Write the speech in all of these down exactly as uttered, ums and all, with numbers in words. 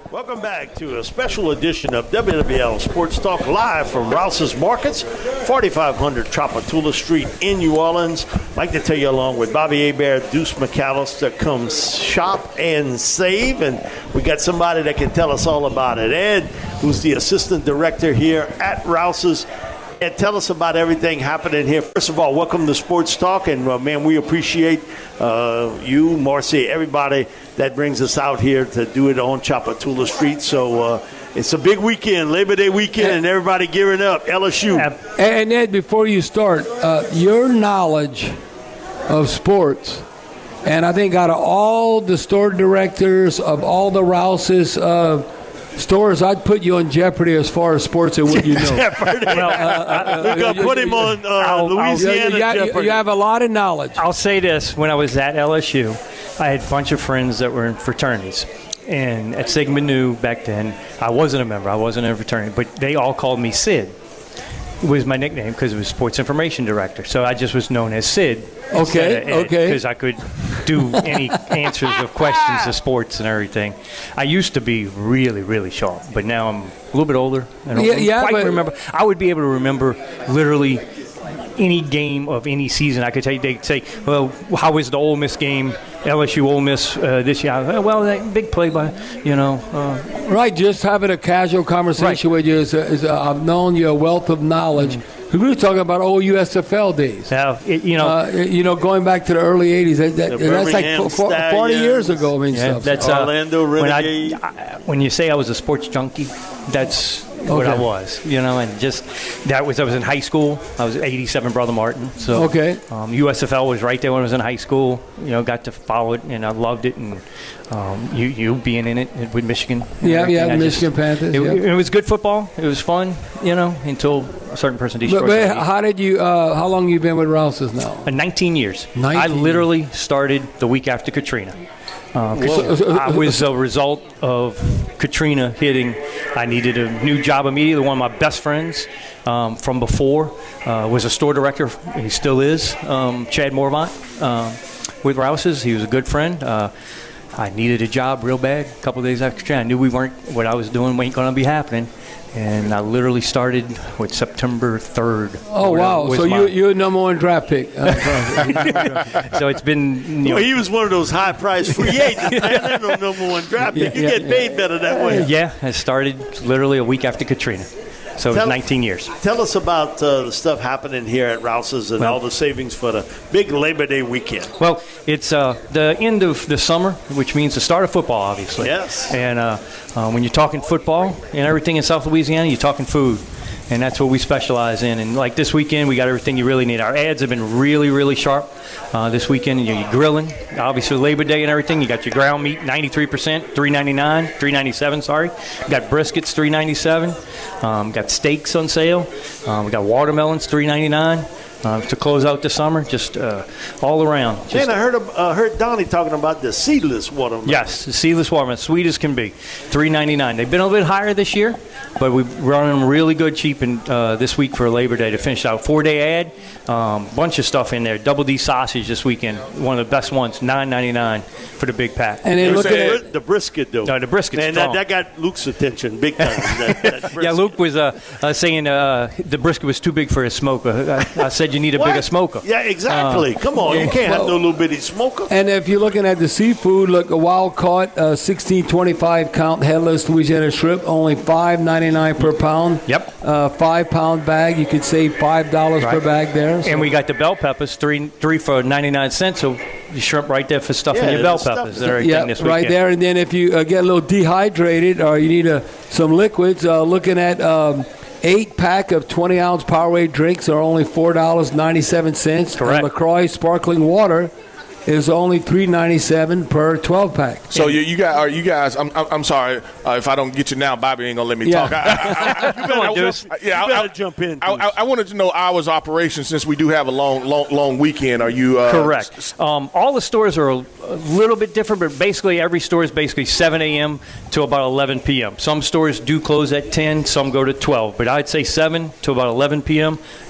Welcome back to a special edition of W W L Sports Talk live from Rouse's Markets, forty-five hundred Tropatula Street in New Orleans. I'd like to tell you, along with Bobby Hebert, Deuce McAllister, come shop and save. And we got somebody that can tell us all about it. Ed, who's the assistant director here at Rouse's. And tell us about everything happening here. First of all, welcome to Sports Talk. And, uh, man, we appreciate uh, you, Marcy, everybody that brings us out here to do it on Tropatula Street. So uh, it's a big weekend, Labor Day weekend, and everybody gearing up. L S U. And, Ed, before you start, uh, your knowledge of sports, and I think out of all the store directors of all the Rouse's uh stores, I'd put you on jeopardy as far as sports and what you know. Jeopardy. Well, uh, We're going to put him on uh, I'll, Louisiana I'll, you, Jeopardy. You have a lot of knowledge. I'll say this. When I was at L S U, I had a bunch of friends that were in fraternities. And at Sigma Nu back then, I wasn't a member. I wasn't in a fraternity. But they all called me Sid. It was my nickname because it was sports information director. So I just was known as Sid. Okay, okay. Because I could do any answers of questions to sports and everything. I used to be really, really sharp, but now I'm a little bit older. I don't yeah, yeah, quite but remember. I would be able to remember literally any game of any season. I could tell you, they'd say, well, how was the Ole Miss game, L S U Ole Miss uh, this year? Well, that big play by, you know. Uh, right, just having a casual conversation right. with you is, a, is a, I've known your wealth of knowledge. Mm-hmm. We were talking about old U S F L days. Yeah, it, you know, uh, you know, going back to the early eighties. That, that, that's like f- f- forty years ago. I mean, yeah, stuff. That's uh, Orlando Renegade. When, I, I, when you say I was a sports junkie, that's okay. what I was. You know, and just that was I was in high school. I was eighty-seven Brother Martin. So okay, um, U S F L was right there when I was in high school. You know, got to follow it, and I loved it. And um, you you being in it with Michigan. Yeah, yeah, I Michigan just, Panthers. It, yeah. it was good football. It was fun. You know, until a certain person destroyed. But, but how did you? Uh, how long you been with Rouse's now? Uh, nineteen years. nineteen. I literally started the week after Katrina. Uh, I was a result of Katrina hitting. I needed a new job immediately. One of my best friends um, from before uh, was a store director. He still is, um, Chad Morvant, uh, with Rouse's. He was a good friend. Uh, I needed a job real bad a couple of days after Katrina. I knew we weren't, what I was doing ain't going to be happening. And I literally started with September third. Oh, wow. So my, you, you're a number one draft pick. So it's been, you know. Well, he was one of those high-priced free agents. Man, no number one draft pick. Yeah, you yeah, get paid yeah. better that way. Yeah, I started literally a week after Katrina. So it was nineteen years. Tell us about uh, the stuff happening here at Rouse's and well, all the savings for the big Labor Day weekend. Well, it's uh, the end of the summer, which means the start of football, obviously. Yes. And uh, uh, when you're talking football and everything in South Louisiana, you're talking food. And that's what we specialize in. And like this weekend, we got everything you really need. Our ads have been really, really sharp. Uh, this weekend, you're, you're grilling. Obviously, Labor Day and everything. You got your ground meat, ninety-three percent, three ninety-nine, three ninety-seven. Sorry. You got briskets, three ninety-seven. Um, got steaks on sale. Um, we got watermelons, three ninety-nine. Uh, to close out the summer, just uh, all around. Just and I heard uh, heard Donnie talking about the seedless watermelon. Yes, the seedless watermelon, sweet as can be, three ninety-nine. They've been a little bit higher this year, but we've run them really good cheap in, uh, this week for Labor Day to finish out. Four-day ad, um, bunch of stuff in there. Double D sausage this weekend, one of the best ones, nine ninety-nine for the big pack. And then look at the brisket, though. No, the brisket's and strong. that, that got Luke's attention big time. that, that yeah, Luke was uh, uh, saying uh, the brisket was too big for his smoker. I, I said you need a what? bigger smoker. Yeah, exactly. Uh, Come on, you can't well, have no little bitty smoker. And if you're looking at the seafood, look, a wild caught uh, sixteen twenty-five count headless Louisiana shrimp, only five ninety-nine per pound. Yep. Uh, five pound bag, you could save five dollars right. per bag there. So. And we got the bell peppers, three three for ninety-nine cents. So you shrimp right there for stuffing yeah, your bell peppers. And everything yeah, this right weekend. there. And then if you uh, get a little dehydrated or you need uh, some liquids, uh, looking at. Um, Eight pack of twenty ounce Powerade drinks are only four dollars and ninety-seven cents. Correct. And LaCroix sparkling water is only three ninety-seven per twelve pack. So you, you guys, are you guys? I'm I'm sorry uh, if I don't get you now. Bobby ain't gonna let me yeah. talk. I, I, I, you Come on, Deuce. Yeah, you I, better I, jump in. I, I, I wanted to know hours of operation since we do have a long, long, long weekend. Are you uh, correct? Um, all the stores are a, a little bit different, but basically every store is basically seven a.m. to about eleven p.m. Some stores do close at ten, some go to twelve, but I'd say seven to about eleven p.m.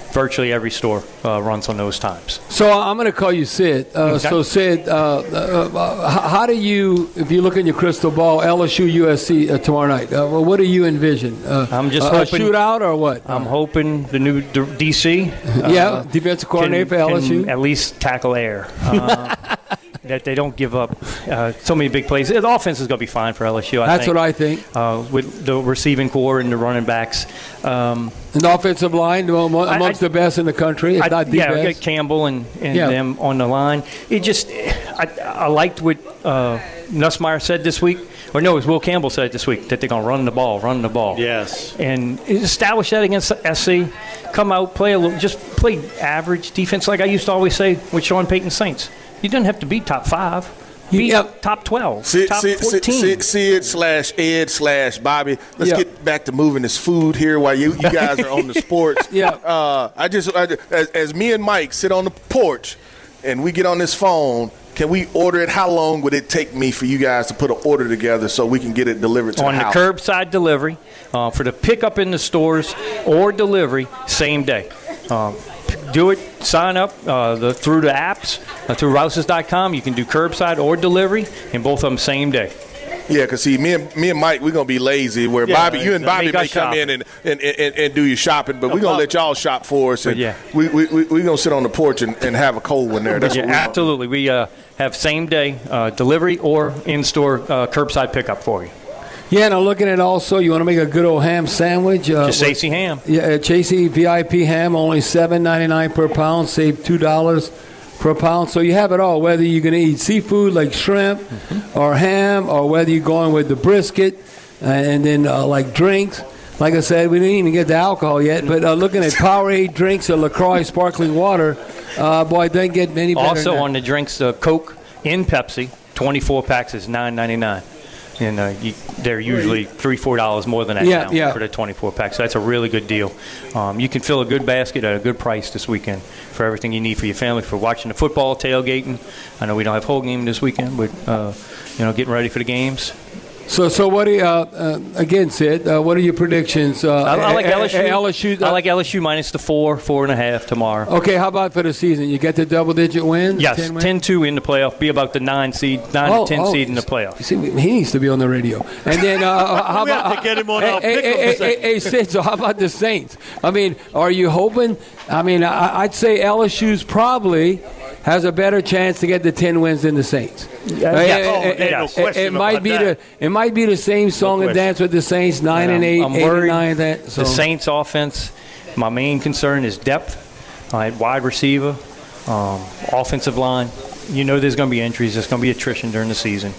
virtually every store uh, runs on those times. So I'm going to call you Sid. Uh, Okay. So Sid, uh, uh, uh, how do you, if you look in your crystal ball, L S U U S C uh, tomorrow night? Uh, well, what do you envision? Uh, I'm just a, hoping- a shootout or what? I'm hoping the new D- DC uh, yeah, defensive coordinator can, for L S U. can at least tackle air. Uh, that they don't give up uh, so many big plays. The offense is going to be fine for L S U, I That's think. what I think. Uh, with the receiving core and the running backs. Um, An offensive line well, amo- I- amongst I- the best in the country, if I, not the yeah, we best. got Campbell and, and Yeah. them on the line. It just, I, I liked what uh, Nussmeier said this week. Or no, it was Will Campbell said this week that they're going to run the ball, run the ball. Yes. And establish that against S C. Come out, play a little, just play average defense like I used to always say with Sean Payton Saints. You don't have to be top five. Be Yep. top twelve, Sid, top Sid, fourteen. Sid, Sid, Sid slash Ed slash Bobby. Let's Yeah. get back to moving this food here while you, you guys are on the sports. Yeah. Uh, I just I, as, as me and Mike sit on the porch and we get on this phone, can we order it? How long would it take me for you guys to put an order together so we can get it delivered to On the the house? curbside delivery, uh, for the pickup in the stores or delivery, same day. Um, do it, sign up uh, the, through the apps, uh, through rouses dot com. You can do curbside or delivery, and both of them same day. Yeah, because see, me and me and Mike, we're gonna be lazy. Where Yeah, Bobby, you and Bobby make may us come shop. in and, and, and, and do your shopping, but we're gonna let y'all shop for us. And Yeah. we we we we gonna sit on the porch and, and have a cold one there. That's Yeah, what we gonna do. absolutely. We uh, have same day uh, delivery or in-store uh, curbside pickup for you. Yeah, and I'm looking at also, you want to make a good old ham sandwich. Uh, Just Stacey Ham. Yeah, uh, Chasey V I P ham, only seven ninety-nine per pound, save two dollars per pound. So you have it all, whether you're going to eat seafood like shrimp Mm-hmm. or ham, or whether you're going with the brisket uh, and then uh, like drinks. Like I said, we didn't even get the alcohol yet, but uh, looking at Powerade drinks or LaCroix sparkling water, uh, boy, it doesn't get any better Also than on the drinks, the Coke in Pepsi, twenty-four packs is nine ninety-nine. And uh, you, they're usually three, four dollars more than that Yeah, now yeah. for the twenty-four packs. So that's a really good deal. Um, you can fill a good basket at a good price this weekend for everything you need for your family, for watching the football, tailgating. I know we don't have whole game this weekend, but uh, you know, getting ready for the games. So, so what do you, uh, uh, again, Sid, uh, what are your predictions? Uh, I, I like uh, L S U. uh, L S U I like L S U minus the four, four and a half tomorrow. Okay, how about for the season? You get the double-digit wins? Yes, ten wins? ten two in the playoff. Be about the nine seed, nine Oh, to ten oh, seed in the you playoff. See, he needs to be on the radio. And then, uh, how We have about to get him on hey, our hey, pick 'em hey, hey, segment. hey, Sid, so how about the Saints? I mean, are you hoping? I mean, I, I'd say L S U's probably has a better chance to get the ten wins than the Saints. Yeah, Uh, yeah. it- Oh, it- ain't no it- question it might about be that. the it might be the same song and question. dance with the Saints, nine and eight, I'm eight and worried nine. That so. The Saints offense, my main concern is depth, uh, at wide receiver, um, offensive line. You know there's going to be injuries. There's going to be attrition during the season.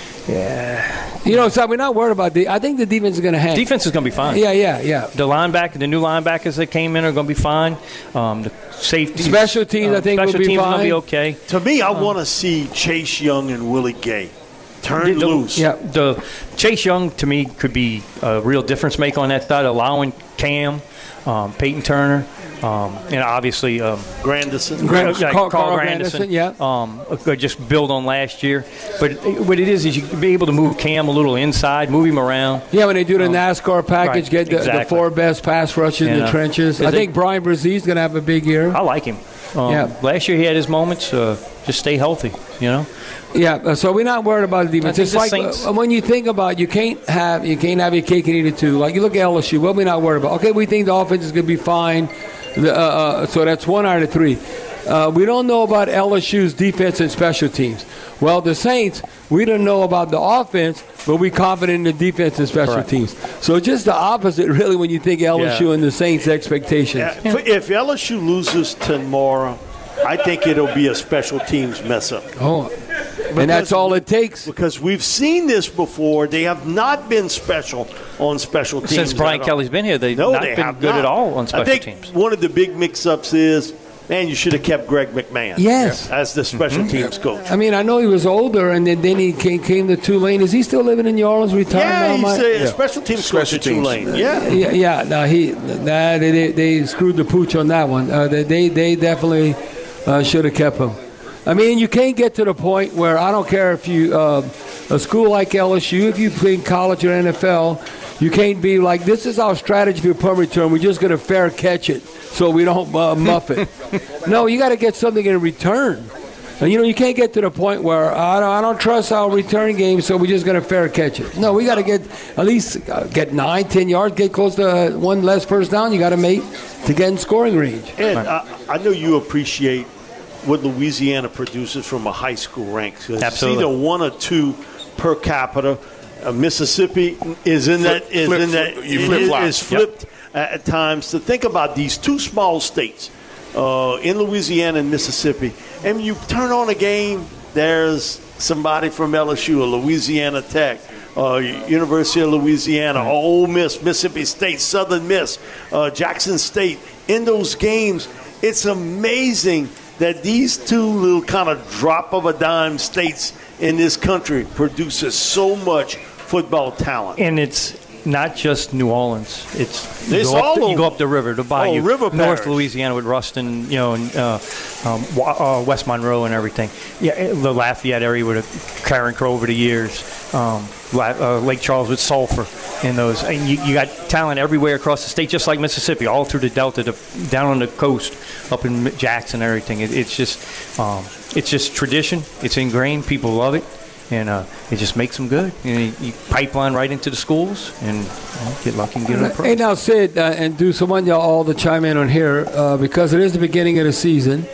You know, so we're not worried about the. I think the defense is going to hang. Defense is going to be fine. Yeah, yeah, yeah. The linebacker, the new linebackers that came in are going to be fine. Um, the safety, Special teams, I think, will special be teams are going to be fine. okay. To me, I want to see Chase Young and Willie Gay turn The- loose. Yeah. The Chase Young to me could be a real difference maker on that side, allowing Cam, um, Peyton Turner, um, and obviously um, Grandison. Grand- uh, Carl- Carl, Carl Grandison. Grandison, yeah. Um, uh, just build on last year. But what it is is you can be able to move Cam a little inside, move him around. Yeah, when they do the NASCAR package, right, get the, the exactly. four best pass rushers in And, the uh, trenches. I is think it- Brian Brzez's going to have a big year. I like him. Um, Yeah. Last year he had his moments. Uh, just stay healthy, you know. Yeah, uh, so we're not worried about the defense. I think It's the like Saints- uh, when you think about you can't have you can't have your cake and eat it too. Like you look at L S U, what we not worried about? Okay, we think the offense is going to be fine. The, uh, uh, so that's one out of three. Uh, we don't know about L S U's defense and special teams. Well, the Saints, we don't know about the offense, but we're confident in the defense and special Correct. teams. So just the opposite, really, when you think L S U Yeah. and the Saints' expectations. Yeah, if- If L S U loses tomorrow, I think it'll be a special teams mess up. Oh, and that's all it takes. Because we've seen this before. They have not been special on special teams. Since Brian at all. Kelly's been here, they've no, not they been have good not. at all on special I think teams. one of the big mix-ups is, man, you should have kept Greg McMahon. Yes. as the special Mm-hmm. teams coach. I mean, I know he was older, and then, then he came, came to Tulane. Is he still living in New Orleans, retired Yeah, now? he's Mike? a special teams coach Special at teams. Tulane. Yeah. Yeah, yeah. No, he. Nah, they, they they screwed the pooch on that one. Uh, they, they they definitely uh, should have kept him. I mean, you can't get to the point where I don't care if you uh, a school like L S U, if you play in college or N F L, You can't be like, this is our strategy for punt return. We're just going to fair catch it so we don't uh, muff it. No, you got to get something in return. And, you know, you can't get to the point where I don't, I don't trust our return game, so we're just going to fair catch it. No, we got to get at least uh, get nine, ten yards, get close to uh, one less first down. You got to make to get in scoring range. And I, I know you appreciate what Louisiana produces from a high school rank. Absolutely. It's either one or two per capita. Uh, Mississippi is in Flip, that is flip, in that flip, you is- flip-flop. is flipped at, at times. To think about these two small states uh, in Louisiana and Mississippi, and when you turn on a game, there's somebody from L S U or Louisiana Tech, uh, University of Louisiana, Mm-hmm. Ole Miss, Mississippi State, Southern Miss, uh, Jackson State. In those games, it's amazing that these two little kind of drop of a dime states in this country produces so much football talent. And it's not just New Orleans. It's you, It's go, up all the, you over. go up the river, the bayou, Oh, River North Parish. Louisiana with Ruston, you know, and uh, um, Wa- uh, West Monroe and everything. Yeah, the Lafayette area with Karen Crow over the years. Um, La- uh, Lake Charles with Sulphur in those. And you, you got talent everywhere across the state, just like Mississippi, all through the Delta, to, down on the coast, up in Jackson and everything. It, it's just, um, it's just tradition. It's ingrained. People love it. And uh, it just makes them good. You, know, you, you pipeline right into the schools and you know, get lucky and get them pro. Hey, now, Sid, uh, and do someone y'all all to chime in on here uh, because it is the beginning of the season.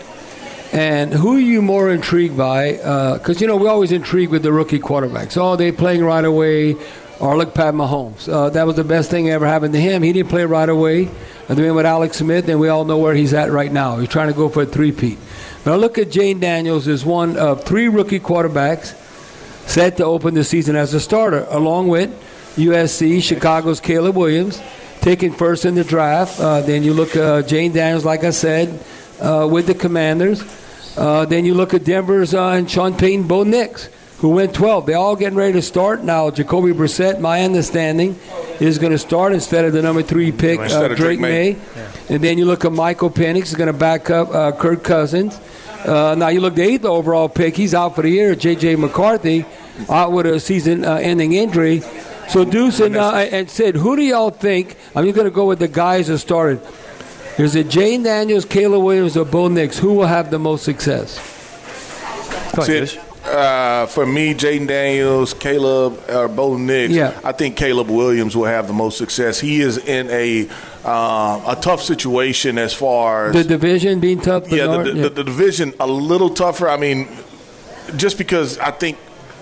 And who are you more intrigued by? Because, uh, you know, we're always intrigued with the rookie quarterbacks. Oh, they playing right away. Or look, Pat Mahomes. Uh, that was the best thing ever happened to him. He didn't play right away. And then with Alex Smith, and we all know where he's at right now. He's trying to go for a three-peat. Now, look at Jane Daniels as one of three rookie quarterbacks set to open the season as a starter, along with U S C, Chicago's Caleb Williams, taken first in the draft. Uh, then you look at uh, Jane Daniels, like I said, uh, with the Commanders. Uh, then you look at Denver's uh, and Sean Payton, Bo Nix, who went twelve. They're all getting ready to start now. Jacoby Brissett, my understanding, is going to start instead of the number three pick, uh, Drake, Drake May. May. Yeah. And then you look at Michael Penix, is going to back up uh, Kirk Cousins. Uh, now you look at the eighth overall pick. He's out for the year. J J McCarthy out with a season-ending uh, injury. So Deuce and, uh, and Sid, who do y'all think? I'm just going to go with the guys that started. Is it Jane Daniels, Caleb Williams, or Bo Nix? Who will have the most success? Go ahead, Sid. Uh, for me, Jaden Daniels, Caleb, or Bo Nix, yeah. I think Caleb Williams will have the most success. He is in a uh, a tough situation as far as the division being tough. Yeah, the, the, yeah. the, the division a little tougher. I mean, just because I think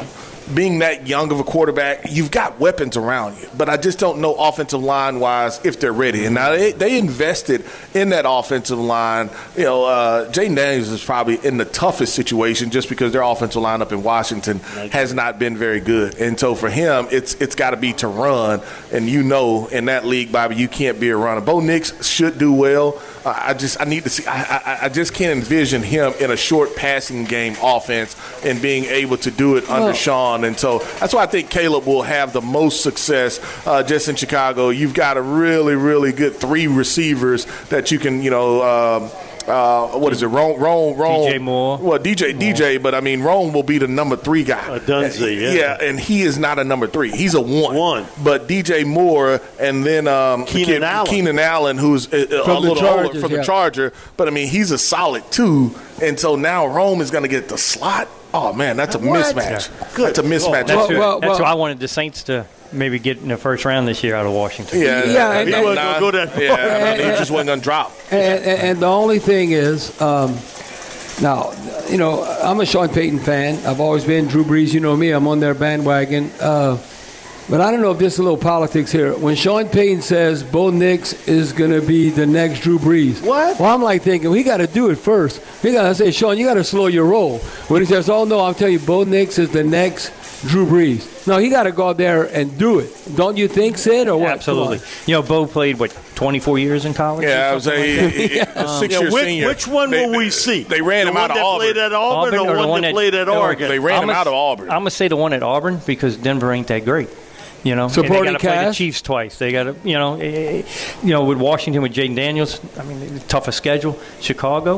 being that young of a quarterback, you've got weapons around you. But I just don't know offensive line-wise if they're ready. And now they, they invested in that offensive line. You know, uh, Jaden Daniels is probably in the toughest situation just because their offensive line up in Washington has not been very good. And so for him, it's it's got to be to run. And you know, in that league, Bobby, you can't be a runner. Bo Nix should do well. Uh, I just I need to see. I, I, I just can't envision him in a short passing game offense and being able to do it under well, Sean. And so that's why I think Caleb will have the most success uh, just in Chicago. You've got a really, really good three receivers that you can, you know, uh, uh, what is it, Rome, Rome, Rome. D J Moore. Well, D J, Moore. D J, but I mean, Rome will be the number three guy. Uh, Dunzy, yeah. Yeah, and he is not a number three. He's a one. One. But D J Moore and then um, Keenan Ke- Allen. Keenan Allen, who's a, a From the little Chargers, older from yeah. the Charger. But, I mean, he's a solid two. And so now Rome is going to get the slot. Oh, man, that's a What? mismatch. Good That's a mismatch. That's, Well, who, well, that's well- who I wanted the Saints to maybe get in the first round this year out of Washington. Yeah, Yeah, I and- mean, and- wasn't gonna go that far. yeah, I mean, he just wasn't going to drop. And, and, and the only thing is, um, now, you know, I'm a Sean Payton fan. I've always been. Drew Brees, you know me. I'm on their bandwagon. Uh, but I don't know if there's a little politics here. When Sean Payton says Bo Nix is going to be the next Drew Brees. What? Well, I'm like thinking, we got to do it first. We got to say, Sean, you got to slow your roll. When he says, oh, no, I'm telling you, Bo Nix is the next Drew Brees. No, he got to go out there and do it. Don't you think, Sid, or what? Absolutely. You know, Bo played, what, twenty-four years in college? Yeah, I or was something a, like that? a, a Yeah, six-year which, senior. which one They- will we see? They ran the him one out of that Auburn. played at Auburn, Auburn or or the the one one that at- played at or- Oregon? They ran I'm him a- out of Auburn. I'm going to say the one at Auburn because Denver ain't that great. You know, Supporting and they got to play the cast? Chiefs twice. They got to, you know, eh, you know, with Washington with Jaden Daniels. I mean, toughest schedule. Chicago,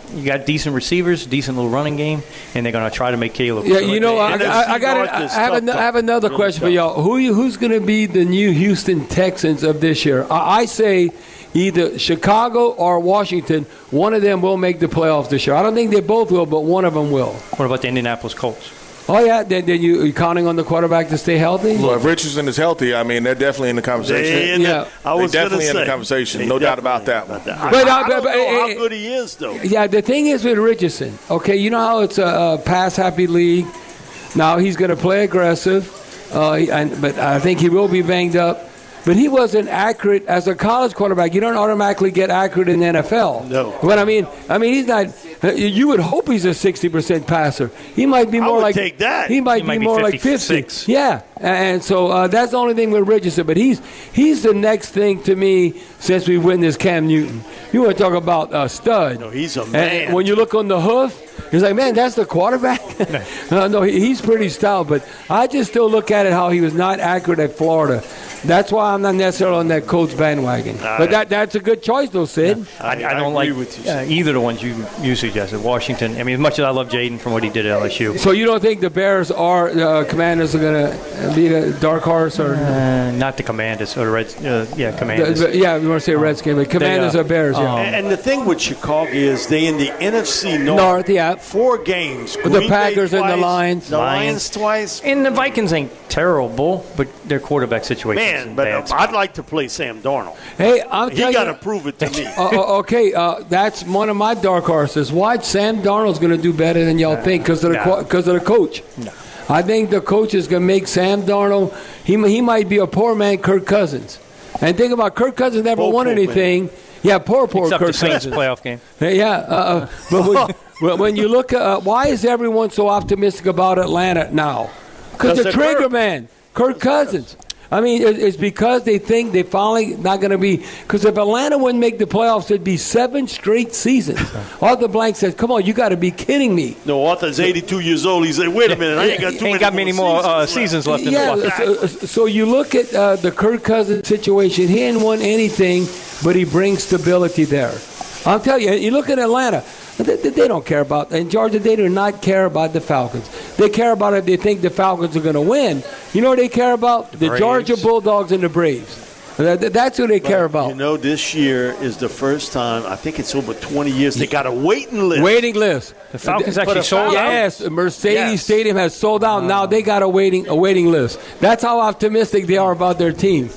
you got decent receivers, decent little running game, and they're going to try to make Caleb. Yeah, you know, I, And I, I N F C got. North I is have, tough, an, I have another really question for tough. y'all. Who you, who's going to be the new Houston Texans of this year? I, I say either Chicago or Washington. One of them will make the playoffs this year. I don't think they both will, but one of them will. What about the Indianapolis Colts? Oh yeah, then, then you you counting on the quarterback to stay healthy? Well, if Richardson is healthy, I mean, they're definitely in the conversation. They in Yeah. the, I They're was definitely gonna in the say, conversation. they No doubt about definitely- that one. I, But, uh, I don't but- know but, how uh, good he is, though. Yeah, the thing is with Richardson, okay, you know how it's a, a pass-happy league. Now he's going to play aggressive, uh, he- and, but I think he will be banged up. But he wasn't accurate as a college quarterback. You don't automatically get accurate in the N F L. No. But I mean, I mean, he's not. You would hope he's a sixty percent passer. He might be I more would like take that. He might He be might be more like fifty-six. fifty. Yeah, and so uh, that's the only thing with Richardson. But he's he's the next thing to me since we witnessed Cam Newton. You want to talk about a stud? No, he's a And man. when you look on the hoof, he's like, man, that's the quarterback. no, no, he- he's pretty stout. But I just still look at it how he was not accurate at Florida. That's why I'm not necessarily on that coach bandwagon. But that that's a good choice, though, Sid. I, I I don't agree like with you, uh, either the ones you, you suggested. Washington. I mean, as much as I love Jaden from what he did at L S U, So you don't think the Bears are uh, Commanders are going to be the dark horse, or uh, not the Commanders or the Reds. Uh, yeah, the, Commanders. the- yeah, we want to say Redskins, but Commanders They, uh, are Bears. Yeah, um, And, and the thing with Chicago is they in the N F C North. North, yeah. Four games. The Green Bay Packers and the twice, Lions. The Lions, Lions. twice. and the Vikings ain't terrible, but their quarterback situation. is Man, in but bad uh, spot. I'd like to play Sam Darnold. Hey, I'm He telling got you. to prove it to me. Uh, uh, okay, uh, that's one of my dark horses. Watch Sam Darnold's going to do better than y'all think because of the no. because of the coach. I think the coach is going to make Sam Darnold. He he might be a poor man, Kirk Cousins. And think about Kirk Cousins never Poor, won poor anything. Yeah, poor poor Except Kirk the Saints Cousins. playoff game. Yeah, uh, uh, but when, well, when you look at uh, why is everyone so optimistic about Atlanta now? Because the Because of trigger Kirk. man, Kirk Cousins. I mean, it, it's because they think they finally not going to be. Because if Atlanta wouldn't make the playoffs, it'd be seven straight seasons. Arthur Blank says, "Come on, you got to be kidding me." No, Arthur's eighty-two years old. He said, "Wait a minute, I ain't got too Ain't many got many more uh, seasons left in Yeah, the bucket. so, so you look at uh, the Kirk Cousins situation. He ain't won anything, but he brings stability there. I'll tell you. You look at Atlanta. They, they don't care about in Georgia. They do not care about the Falcons. They care about if they think the Falcons are going to win. You know what they care about? The, Braves. Georgia Bulldogs and the Braves. That- That's who they care about. You know, this year is the first time, I think it's over twenty years, they got a waiting list. Waiting list. The Falcons Uh, actually the sold out. Yes, Mercedes Yes. Stadium has sold out. Now they got a waiting a waiting list. That's how optimistic they are about their team.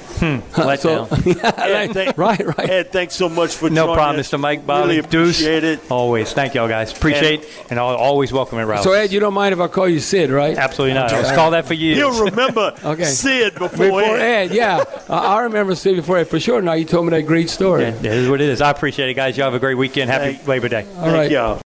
Let So, down. yeah, Ed, thank- right, right. Ed, thanks so much for No joining problem, us. Mister Mike, Bobby, Really Deuce. appreciate it. Always. Thank y'all, guys. Appreciate it, and I'll always welcome it, Ralph. So Ed, you don't mind if I call you Sid, right? Absolutely not. Let's call that for years. He'll remember Okay. Sid before, Before Ed. Ed, yeah, I I remember Sid before Ed for sure. Now you told me that great story. Yeah, it is what it is. I appreciate it, guys. You have a great weekend. Happy Thank- Labor Day. All right. Thank y'all.